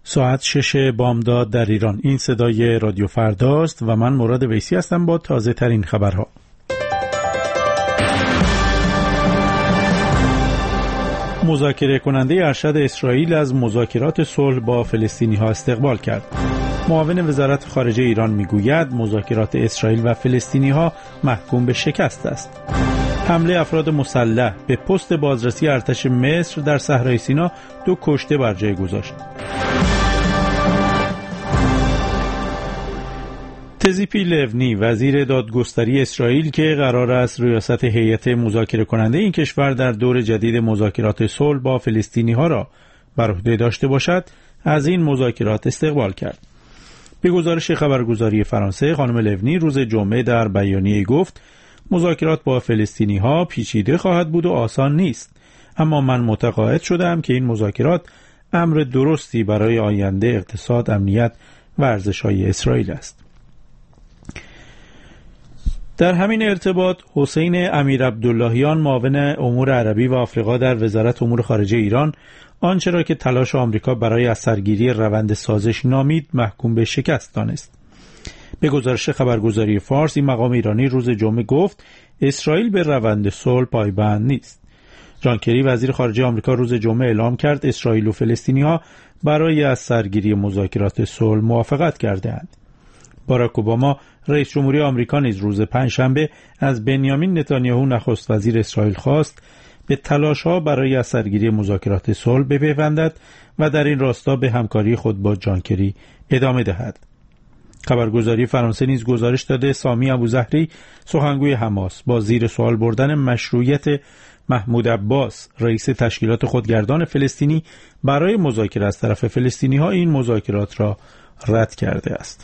ساعت 6 بامداد در ایران. این صدای رادیو فرداست و من مراد ویسی هستم با تازه ترین خبرها. مذاکره کننده ارشد اسرائیل از مذاکرات صلح با فلسطینی‌ها استقبال کرد. معاون وزارت خارجه ایران میگوید مذاکرات اسرائیل و فلسطینی‌ها محکوم به شکست است. حمله افراد مسلح به پست بازرسی ارتش مصر در صحرای سینا 2 کشته بر جای گذاشت. تزیپی لونی وزیر دادگستری اسرائیل که قرار است ریاست هیئت مذاکره کننده این کشور در دور جدید مذاکرات صلح با فلسطینی‌ها را بر عهده داشته باشد، از این مذاکرات استقبال کرد. به گزارش خبرگزاری فرانسه، خانم لونی روز جمعه در بیانیه‌ای گفت مذاکرات با فلسطینی‌ها پیچیده خواهد بود و آسان نیست، اما من متقاعد شدم که این مذاکرات امر درستی برای آینده اقتصاد، امنیت و ارزش‌های اسرائیل است. در همین ارتباط حسین امیرعبداللهیان معاون امور عربی و آفریقا در وزارت امور خارجه ایران آنچه را که تلاش آمریکا برای از سرگیری روند سازش نامید محکوم به شکست دانست. به گزارش خبرگزاری فارس، این مقام ایرانی روز جمعه گفت اسرائیل به روند صلح پایبند نیست. جان کری وزیر خارجه آمریکا روز جمعه اعلام کرد اسرائیل و فلسطینی‌ها برای از سرگیری مذاکرات صلح موافقت کرده‌اند. باراک اوباما رئیس جمهوری آمریکا نیز روز پنجشنبه از بنیامین نتانیاهو نخست وزیر اسرائیل خواست به تلاش‌ها برای از سرگیری مذاکرات صلح بپیوندد و در این راستا به همکاری خود با جان کری ادامه دهد. خبرگزاری فرانسه نیز گزارش داده سامی ابوزهری سخنگوی حماس با زیر سوال بردن مشروعیت محمود عباس رئیس تشکیلات خودگردان فلسطینی برای مذاکره از طرف فلسطینی‌ها این مذاکرات را رد کرده است.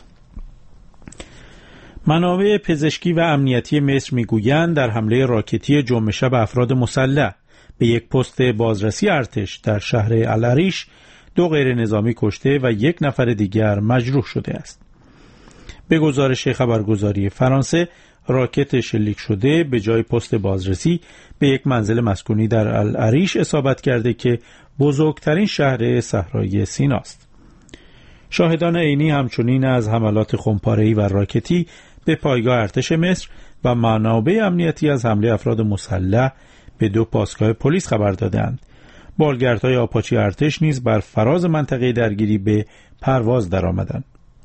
منابع پزشکی و امنیتی مصر میگویند در حمله راکتی جمعه شب افراد مسلح به یک پست بازرسی ارتش در شهر العریش 2 غیر نظامی کشته و 1 نفر دیگر مجروح شده است. به گزارش خبرگزاری فرانسه، راکت شلیک شده به جای پست بازرسی به یک منزل مسکونی در العریش اصابت کرده که بزرگترین شهر صحرای سیناست. شاهدان عینی همچنین از حملات خمپاره‌ای و راکتی به پایگاه ارتش مصر و منابع امنیتی از حمله افراد مسلح به 2 پاسگاه پلیس خبر دادند. بالگردهای آپاچی ارتش نیز بر فراز منطقه درگیری به پرواز درآمدند.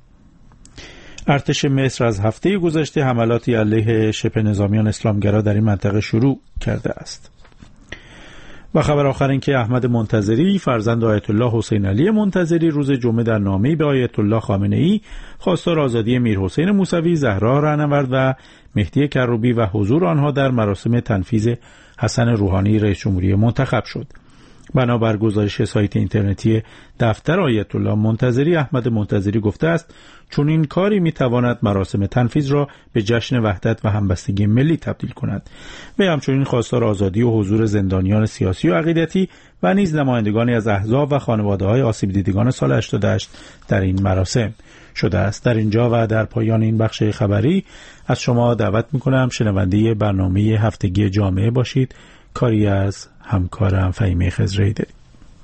ارتش مصر از هفته گذشته حملاتی علیه شبه نظامیان اسلامگرا در این منطقه شروع کرده است. و خبر آخر این که احمد منتظری فرزند آیت الله حسین علی منتظری روز جمعه در نامه‌ای به آیت الله خامنه‌ای خواستار آزادی میرحسین موسوی، زهرا رهنورد و مهدی کروبی و حضور آنها در مراسم تنفیذ حسن روحانی رئیس جمهوری منتخب شد. بنابر گزارش سایت اینترنتی دفتر آیت الله منتظری، احمد منتظری گفته است چون این کاری میتواند مراسم تنفیذ را به جشن وحدت و همبستگی ملی تبدیل کند. و همچنین خواستار آزادی و حضور زندانیان سیاسی و عقیدتی و نیز نمایندگانی از احزاب و خانواده‌های آسیب دیدگان سال 88 در این مراسم شده است. در اینجا و در پایان این بخش خبری از شما دعوت میکنم شنونده برنامه هفتگی جامعه باشید. کاری از همکارم فهیمه خضری داریم.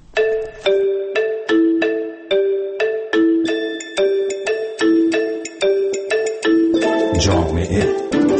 جامعه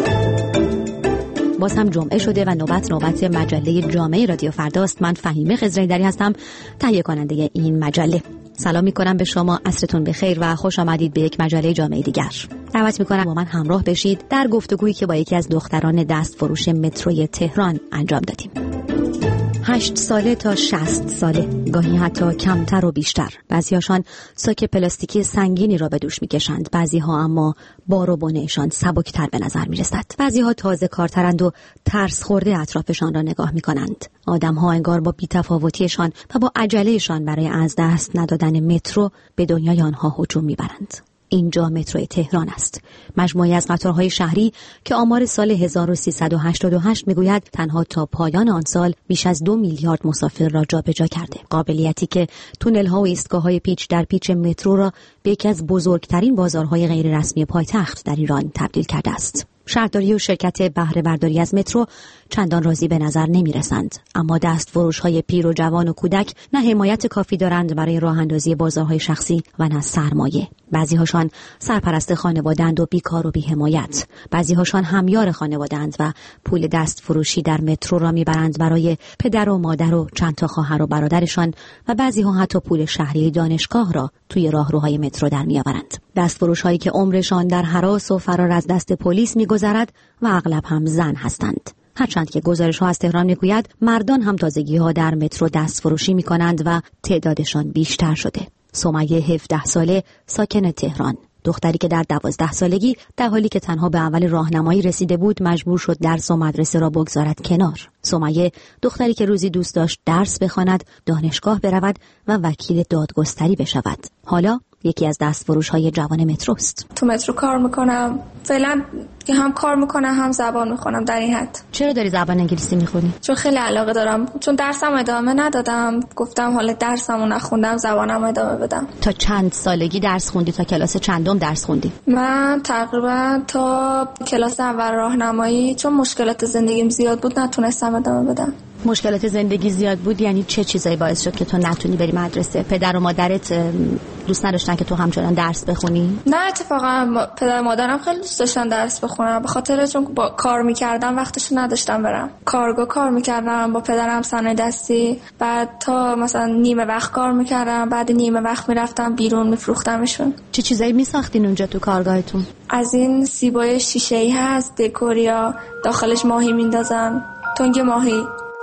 باز هم جمعه شده و نوبت مجله جامعه رادیو فرداست. من فهیمه خضری هستم، تهیه کننده این مجله. سلام میکنم به شما، عصرتون بخیر و خوش آمدید به یک مجله جامعه دیگر. دعوت میکنم با من همراه بشید در گفتگویی که با یکی از دختران دستفروش متروی تهران انجام دادیم. 8 ساله تا 60 ساله، گاهی حتی کمتر و بیشتر. بعضی‌هاشان ساک پلاستیکی سنگینی را به دوش می‌کشند، بعضی‌ها اما بار و بنه‌شان سبکتر به نظر می‌رسد. بعضی‌ها تازه کارترند و ترس خورده اطرافشان را نگاه می‌کنند. آدم‌ها انگار با بی‌تفاوتیشان و با عجله‌شان برای از دست ندادن مترو به دنیای آنها هجوم می‌برند. اینجا متروی تهران است، مجموعی از قطارهای شهری که آمار سال 1388 میگوید تنها تا پایان آن سال بیش از 2 میلیارد مسافر را جابجا کرده. قابلیتی که تونل‌ها و ایستگاه‌های پیچ در پیچ مترو را به یکی از بزرگترین بازارهای غیر رسمی پایتخت در ایران تبدیل کرده است. شهرداری و شرکت بهره برداری از مترو چندان راضی به نظر نمی رسند، اما دستفروش‌های پیر و جوان و کودک نه حمایت کافی دارند برای راه اندازی بازارهای شخصی و نه سرمایه. بعضی‌هاشان سرپرست خانواده‌اند و بیکار و بی‌حمایت. بعضی‌هاشان همیار خانواده‌اند و پول دستفروشی در مترو را می‌برند برای پدر و مادر و چند تا خواهر و برادرشان و بعضی‌ها حتی پول شهریه دانشگاه را توی راهروهای مترو در می‌آورند. دستفروش‌هایی که عمرشان در هراس و فرار از دست پلیس می‌گذرد و اغلب هم زن هستند. هرچند که گزارش‌ها از تهران می‌گوید مردان هم تازگی‌ها در مترو دستفروشی می‌کنند و تعدادشان بیشتر شده. سمیه 17 ساله ساکن تهران، دختری که در 12 سالگی در حالی که تنها به اول راهنمایی رسیده بود مجبور شد درس و مدرسه را بگذارد کنار. سمیه دختری که روزی دوست داشت درس بخواند، دانشگاه برود و وکیل دادگستری بشود. حالا یکی از دستفروش‌های جوان متروست. تو مترو کار میکنم. فعلا که هم کار میکنم هم زبان میخونم در این حد. چرا داری زبان انگلیسی میخونی؟ چون خیلی علاقه دارم. چون درسم ادامه ندادم. گفتم حالا درسمو نخوندم زبانم ادامه بدم. تا چند سالگی درس خوندی؟ تا کلاس چندم درس خوندی؟ من تقریبا تا کلاس اول راهنمایی، چون مشکلات زندگیم زیاد بود نتونستم ادامه بدم. مشکلات زندگی زیاد بود یعنی چه چیزایی باعث شد که تو نتونی بری مدرسه؟ پدر و مادرت دوست نداشتن که تو همچنان درس بخونی؟ نه، اتفاقا پدر و مادرم خیلی دوست داشتن درس بخونم، به خاطر چون با کار میکردم وقتشو نداشتم برم. کارگاه کار میکردم با پدرم، صنایع دستی. بعد تا مثلا نیمه وقت کار میکردم، بعد نیمه وقت میرفتم بیرون میفروختمشون. چه چیزایی میساختین اونجا تو کارگاهتون؟ از این سیبای شیشه‌ای هست دکوریا، داخلش ماهی میندازن، تنگ ماهی.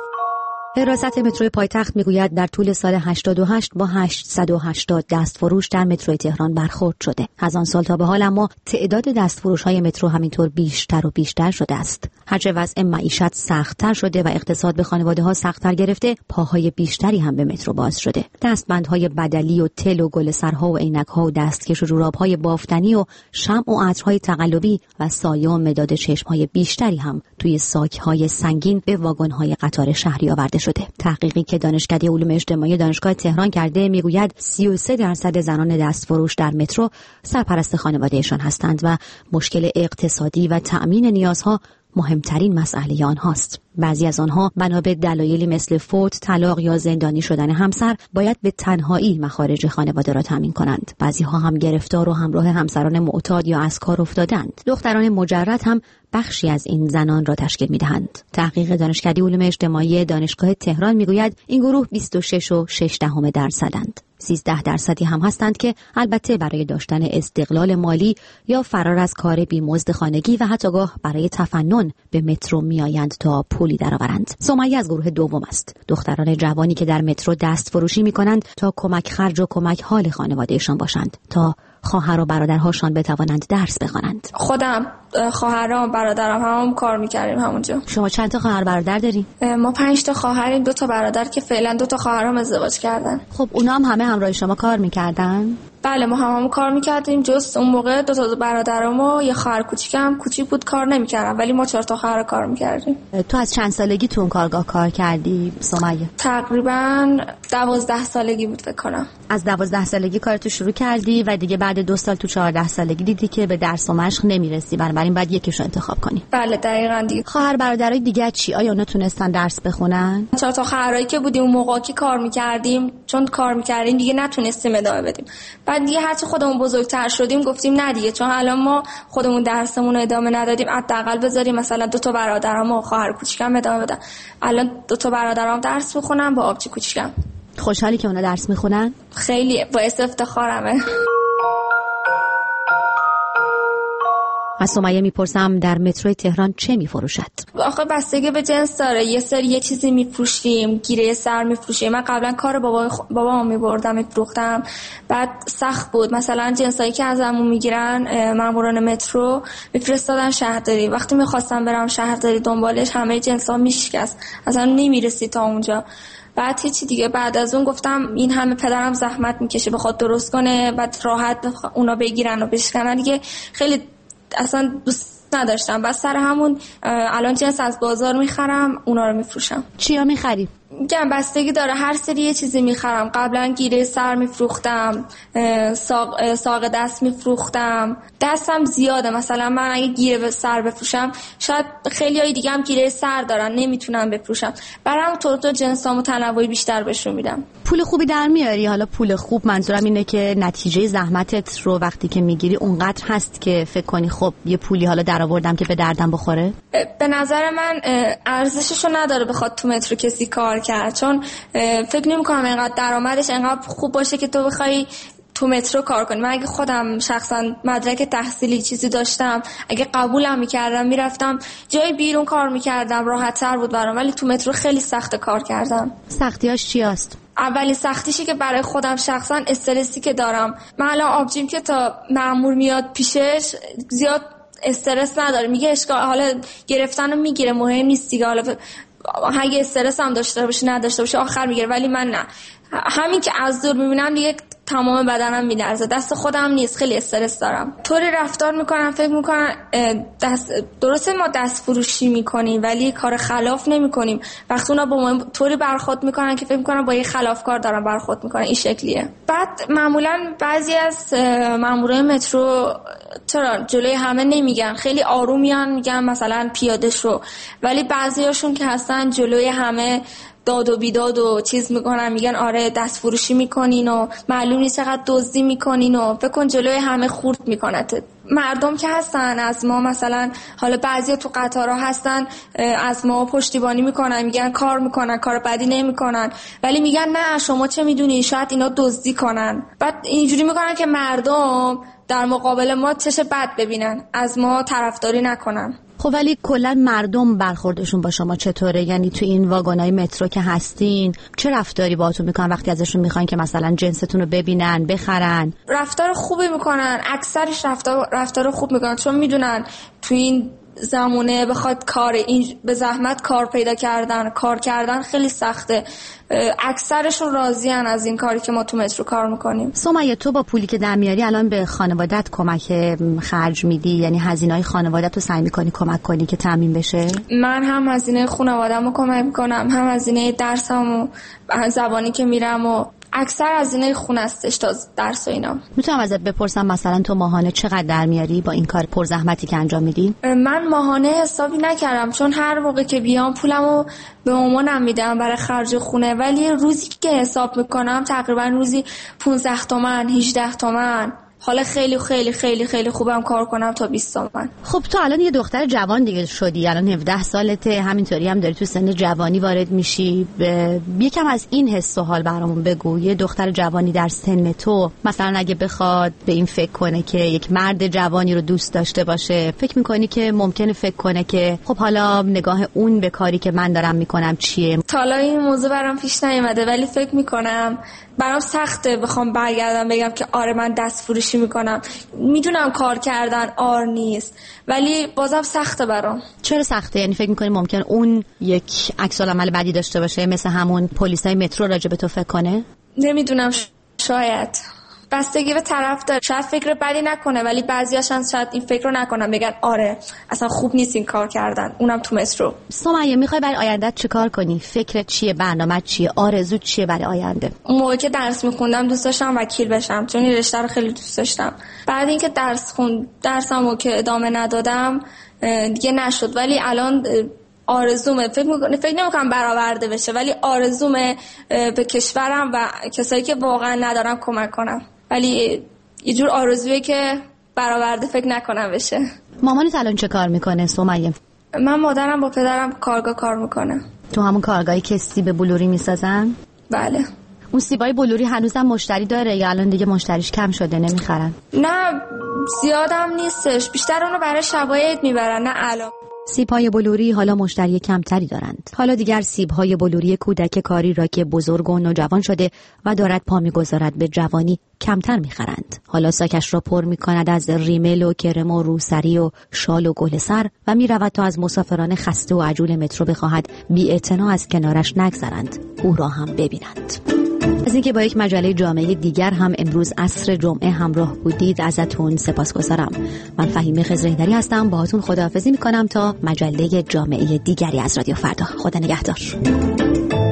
حراست متروی پایتخت میگوید در طول سال 88 با 880 دستفروش در متروی تهران برخورد شده. از آن سال تا به حال اما تعداد دستفروش‌های مترو همینطور بیشتر و بیشتر شده است. هرچه وضع معیشت سخت‌تر شده و اقتصاد به خانواده‌ها سخت‌تر گرفته، پاهای بیشتری هم به مترو باز شده. دستبندهای بدلی و تل و گلسرها و عینک‌ها و دستکش و جوراب‌های بافتنی و شمع و عطرهای تقلبی و سایه و مداد چشم‌های بیشتری هم توی ساک‌های سنگین به واگن‌های قطار شهری آورده شده. تحقیقی که دانشکده علوم اجتماعی دانشگاه تهران کرده میگوید 33% زنان دستفروش در مترو سرپرست خانوادهشان هستند و مشکل اقتصادی و تأمین نیازها مهمترین مسئله آنهاست. بعضی از آنها بنا به دلایلی مثل فوت، طلاق یا زندانی شدن همسر باید به تنهایی مخارج خانواده را تامین کنند. بعضی ها هم گرفتار و همراه همسران معتاد یا از کار افتادند. دختران مجرد هم بخشی از این زنان را تشکیل می‌دهند. تحقیق دانشکده علوم اجتماعی دانشگاه تهران میگوید این گروه 26.6% 13% هم هستند که البته برای داشتن استقلال مالی یا فرار از کار بیمزد خانگی و حتی گاه برای تفنن به مترو میآیند تا پولی درآورند. سمیه از گروه دوم است. دختران جوانی که در مترو دست فروشی می‌کنند تا کمک خرج و کمک حال خانوادهشان باشند، تا خواهر و برادرهاشان بتوانند درس بخوانند. خودم، خواهرام، برادرم هم کار می‌کردیم همونجا. شما چند تا خواهر برادر داری؟ ما 5 تا خواهریم، 2 تا برادر که فعلا 2 تا خواهرام ازدواج کردن. خب اونا هم همه همراه شما کار می‌کردن؟ بله، ما هم کار می‌کردیم. جز اون موقع 2 تا برادرام و یه خواهر کوچیکم کوچیک بود کار نمی‌کردن، ولی ما 4 تا خواهر کار می‌کردیم. تو از چند سالگی تو اون کارگاه کار کردی سمیه؟ تقریباً 12 سالگی بود فکر کنم. از 12 سالگی کارتو شروع کردی و دیگه بعد 2 سال تو 14 سالگی دیدی که به درس و مشق نمیرسی، بنابراین بعد یکیشو انتخاب کنی. بله دقیقاً. دیگه خواهر برادرای دیگه چی؟ آیا اونا تونستن درس بخونن؟ 4 تا خواهرایی که بودیم اون موقع که کار می‌کردیم، چون کار می‌کردیم دیگه نتونستیم ادامه بدیم. بعد دیگه هرچی خودمون بزرگتر شدیم گفتیم نه دیگه، چون الان ما خودمون درسمون رو ادامه ندادیم، حداقل بذاریم مثلا 2 تا برادرام و خواهر کوچیکم ادامه بدن. الان 2 تا برادرام درس می‌خونن با آبجی کوچیکم. خوشحالی که اونا درس می‌خونن؟ خیلی باعث افتخارمه. از سمیه میپرسم در متروی تهران چه میفروشد؟ آخه بستگی به جنس داره. یه چیزی میفروشیم، گیره سر میفروشیم. من قبلا کار بابام میبردم میفروختم، بعد سخت بود. مثلا جنسایی که ازمون میگیرن ماموران مترو میفرستادن شهرداری، وقتی میخواستم برم شهرداری دنبالش همه جنسا میشکست، اصلا نمیرسی تا اونجا. بعد هیچی دیگه، بعد از اون گفتم این همه پدرم زحمت میکشه بخواد درست کنه، بعد راحت اونا بگیرن و بشکنن دیگه، خیلی اصلا دوست نداشتم. بس سر همون الان جنس از بازار میخرم، اونا رو میفروشم. چیا میخری؟ میگم بستگی داره، هر سری یه چیزی میخرم. قبلا گیره سر میفروختم، ساق دست میفروختم، دستم زیاده. مثلا من اگه گیره سر بفروشم شاید خیلیای دیگه هم گیره سر دارن نمیتونم بفروشم، برام تو جنسامو تنوعی بیشتر بهشون میدم. پول خوبی در میاری؟ حالا پول خوب منظورم اینه که نتیجه زحمتت رو وقتی که میگیری اونقدر هست که فکر کنی خب یه پولی حالا درآوردم که به دردم بخوره؟ به نظر من ارزششو نداره بخواد تو مترو کسی کار کرد، چون فکر نمی‌کنم اینقدر درآمدش اینقدر خوب باشه که تو بخوای تو مترو کار کنی. من اگه خودم شخصا مدرک تحصیلی چیزی داشتم، اگه قبولم می‌کردم میرفتم جای بیرون کار می‌کردم، راحت‌تر بود برام. ولی تو مترو خیلی سخت کار کردم. سختیاش چی است؟ اولی سختیشی که برای خودم شخصا استرسی که دارم. من الان آبجیم که تا مأمور میاد پیشش زیاد استرس نداره، میگه اشکال حالا گرفتنو میگیره، مهم نیست دیگه، حالا اگه استرس هم داشته باشه نداشته باشه آخر میگیره. ولی من نه، همین که از دور میبینم دیگه تمام بدنم میلرزه، دست خودم نیست، خیلی استرس دارم. طوری رفتار میکنم فکر میکنم درسته ما دست فروشی میکنیم ولی کار خلاف نمیکنیم. وقتی اونا با ما طوری برخورد میکنن که فکر میکنم با یه خلافکار دارن برخورد میکنن، این شکلیه. بعد معمولا بعضی از مامورای مترو چرا جلوی همه نمیگن، خیلی آروم میگن مثلا پیاده شو، ولی بعضیاشون که هستن جلوی همه داد و بیداد و چیز میکنن، میگن آره دست فروشی میکنین و معلوم نیست چقدر دزدی میکنین و فکر کن جلوی همه خورد میکنت. مردم که هستن از ما مثلا حالا بعضیا تو قطارها هستن از ما پشتیبانی میکنن، میگن کار میکنن، کار بدی نمیکنن، ولی میگن نه شما چه میدونی شاید اینا دزدی کنن. بعد اینجوری میکنن که مردم در مقابل ما چش بد ببینن، از ما طرفداری نکنن. خب ولی کلا مردم برخوردشون با شما چطوره؟ یعنی تو این واگنای مترو که هستین چه رفتاری باهاتون میکنن وقتی ازشون میخواین که مثلا جنستون رو ببینن بخرن؟ رفتار خوبی میکنن، اکثرش رفتار خوب میکنن، چون میدونن تو این زمونه بخواد به زحمت کار پیدا کردن خیلی سخته. اکثرشون راضی‌ان از این کاری که ما تو مترو کار میکنیم. سمیه تو با پولی که در میاری الان به خانوادت کمک خرج میدی؟ یعنی هزینه‌های خانوادت رو سعی میکنی کمک کنی که تامین بشه؟ من هم هزینه خانواده‌مو کمک میکنم، هم هزینه درسمو، زبانی که میرم و اکثر هزینه خونه استش تا درس و اینا. میتونم ازت بپرسم مثلا تو ماهانه چقدر در میاری با این کار پرزحمتی که انجام میدی؟ من ماهانه حسابی نکردم، چون هر موقع که بیام پولمو به مامانم میدم برای خرج خونه، ولی روزی که حساب میکنم تقریبا روزی 15 تومن 18 تومن. حالا خیلی خیلی خیلی خیلی خوبم کار کنم تا 20 تومن. خب تو الان یه دختر جوان دیگه شدی، الان 17 سالته، همینطوری هم داری تو سن جوانی وارد میشی. یکم از این حس و حال برامون بگو. یه دختر جوانی در سن تو مثلا اگه بخواد به این فکر کنه که یک مرد جوانی رو دوست داشته باشه، فکر میکنی که ممکنه فکر کنه که خب حالا نگاه اون به کاری که من دارم میکنم چیه؟ تا حالا این موضوع برام پیش نیومده، ولی فکر میکنم برام سخته بخوام برگردم بگم که آره من دست فروشی میکنم. میدونم کار کردن آر نیست، ولی بازم سخته برام. چرا سخته؟ یعنی فکر میکنی ممکن اون یک عکس العمل بدی داشته باشه، مثل همون پلیسای مترو راجع به تو فکر کنه؟ نمیدونم، شاید بستگی به طرف داره. شاید فکر بدی نکنه ولی بعضیاشون شاید این فکر رو نکنن، بگن آره اصلا خوب نیست این کار کردن، اونم تو مترو. سمیه میخوای برای آیندهت چه کار کنی؟ فکرت چیه؟ برنامه‌ت چیه؟ آرزوت چیه برای آینده؟ اون موقع که درس میخوندم دوست داشتم وکیل بشم، چون این رشته رو خیلی دوست داشتم. بعد اینکه درسمو که ادامه ندادم دیگه نشد، ولی الان آرزومه، فکر نمی‌کنم برآورده بشه، ولی آرزومه به کشورم و کسایی که واقعا ندارم کمک کنم، ولی یه جور آرزویه که برآورده فکر نکنم بشه. مامانت الان چه کار میکنه سمیه؟ من مادرم با پدرم کارگاه کار میکنه. تو همون کارگاهی که سیب بلوری میسازن؟ بله. اون سیبای بلوری هنوزم مشتری داره یا الان دیگه مشتریش کم شده نمیخرن؟ نه زیادم نیستش، بیشتر اونو برای شبای عید میبرن، نه الان. سیب‌های بلوری حالا مشتری کمتری دارند. حالا دیگر سیب‌های بلوری کودک کاری را که بزرگ و نوجوان شده و دارد پا می‌گذارد به جوانی کمتر می‌خرند. حالا ساکش را پر می‌کند از ریمل و کرم و روسری و شال و گل سر و می‌رود تا از مسافران خسته و عجول مترو بخواهد بی‌اعتنا از کنارش نگذرند، او را هم ببینند. از اینکه با یک مجله جامعه دیگر هم امروز عصر جمعه همراه بودید ازتون سپاسگزارم. من فهیمه خضرحیدری هستم، باهاتون خداحافظی میکنم تا مجله جامعه دیگری از رادیو فردا. خدا نگهدار.